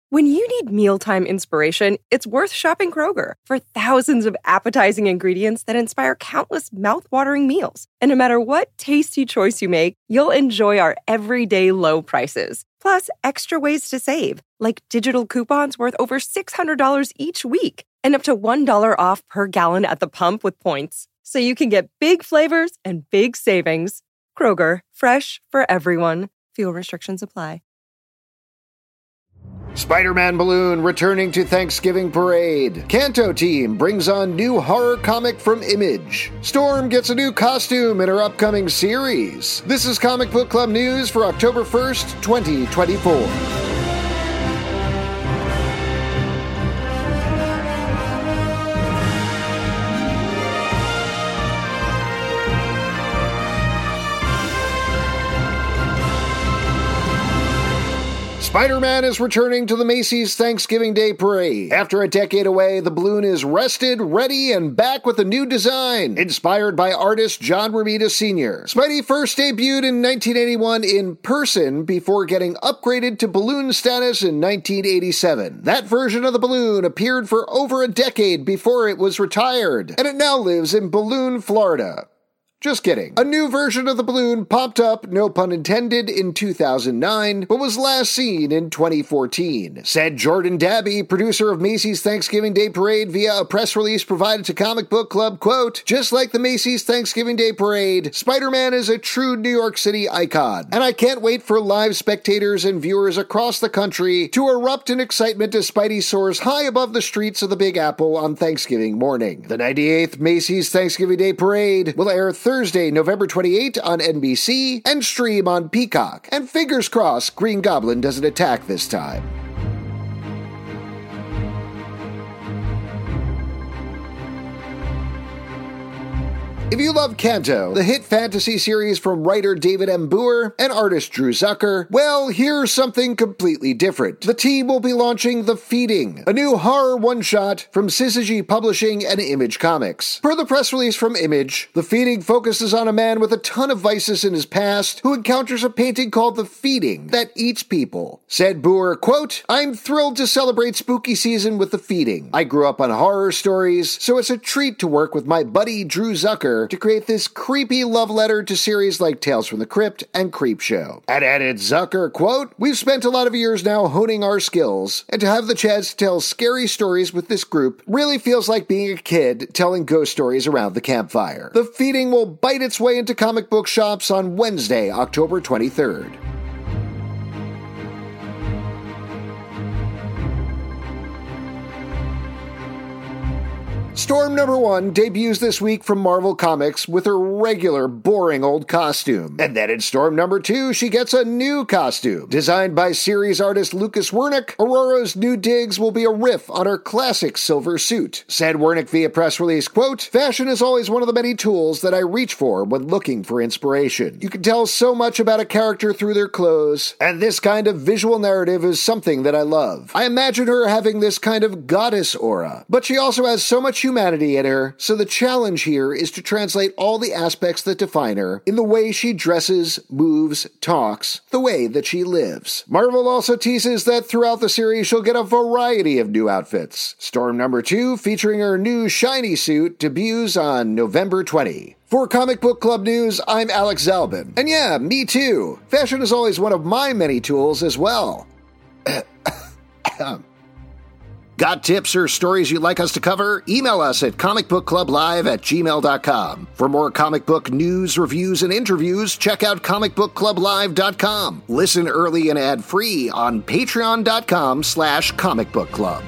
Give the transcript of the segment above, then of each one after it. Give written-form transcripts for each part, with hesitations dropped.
When you need mealtime inspiration, it's worth shopping Kroger for thousands of appetizing ingredients that inspire countless mouth-watering meals. And no matter what tasty choice you make, you'll enjoy our everyday low prices. Plus, extra ways to save, like digital coupons worth over $600 each week and up to $1 off per gallon at the pump with points. So you can get big flavors and big savings. Kroger, fresh for everyone. Fuel restrictions apply. Spider-Man balloon returning to Thanksgiving parade. Kanto team brings on new horror comic from Image. Storm gets a new costume in her upcoming series. This is Comic Book Club news for October 1st, 2024. Spider-Man is returning to the Macy's Thanksgiving Day Parade. After a decade away, the balloon is rested, ready, and back with a new design, inspired by artist John Romita Sr. Spidey first debuted in 1981 in person before getting upgraded to balloon status in 1987. That version of the balloon appeared for over a decade before it was retired, and it now lives in Balloon, Florida. Just kidding. A new version of the balloon popped up, no pun intended, in 2009, but was last seen in 2014. Said Jordan Dabby, producer of Macy's Thanksgiving Day Parade, via a press release provided to Comic Book Club, quote, "Just like the Macy's Thanksgiving Day Parade, Spider-Man is a true New York City icon, and I can't wait for live spectators and viewers across the country to erupt in excitement as Spidey soars high above the streets of the Big Apple on Thanksgiving morning." The 98th Macy's Thanksgiving Day Parade will air Thursday, November 28 on NBC and stream on Peacock. And fingers crossed Green Goblin doesn't attack this time. If you love Kanto, the hit fantasy series from writer David M. Booher and artist Drew Zucker, well, here's something completely different. The team will be launching The Feeding, a new horror one-shot from Syzygy Publishing and Image Comics. Per the press release from Image, The Feeding focuses on a man with a ton of vices in his past who encounters a painting called The Feeding that eats people. Said Booher, quote, "I'm thrilled to celebrate spooky season with The Feeding. I grew up on horror stories, so it's a treat to work with my buddy Drew Zucker to create this creepy love letter to series like Tales from the Crypt and Creepshow." And added Zucker, quote, "We've spent a lot of years now honing our skills, and to have the chance to tell scary stories with this group really feels like being a kid telling ghost stories around the campfire." The Feeding will bite its way into comic book shops on Wednesday, October 23rd. Storm number 1 debuts this week from Marvel Comics with her regular boring old costume. And then in Storm number 2, she gets a new costume. Designed by series artist Lucas Wernick, Aurora's new digs will be a riff on her classic silver suit. Said Wernick via press release, quote, "Fashion is always one of the many tools that I reach for when looking for inspiration. You can tell so much about a character through their clothes, and this kind of visual narrative is something that I love. I imagine her having this kind of goddess aura, but she also has so much humanity in her, so the challenge here is to translate all the aspects that define her in the way she dresses, moves, talks, the way that she lives." Marvel also teases that throughout the series she'll get a variety of new outfits. Storm number 2, featuring her new shiny suit, debuts on November 20. For Comic Book Club News, I'm Alex Zalbin. And yeah, me too. Fashion is always one of my many tools as well. Got tips or stories you'd like us to cover? Email us at comicbookclublive@gmail.com. For more comic book news, reviews, and interviews, check out comicbookclublive.com. Listen early and ad-free on patreon.com/comicbookclub.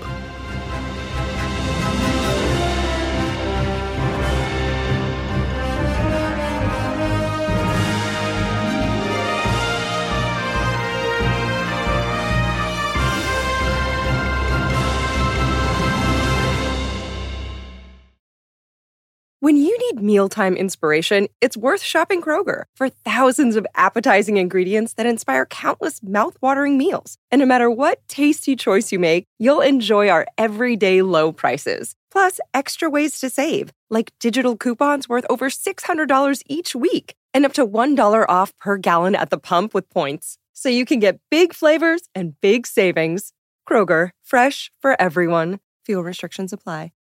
When you need mealtime inspiration, it's worth shopping Kroger for thousands of appetizing ingredients that inspire countless mouth-watering meals. And no matter what tasty choice you make, you'll enjoy our everyday low prices. Plus, extra ways to save, like digital coupons worth over $600 each week and up to $1 off per gallon at the pump with points. So you can get big flavors and big savings. Kroger, fresh for everyone. Fuel restrictions apply.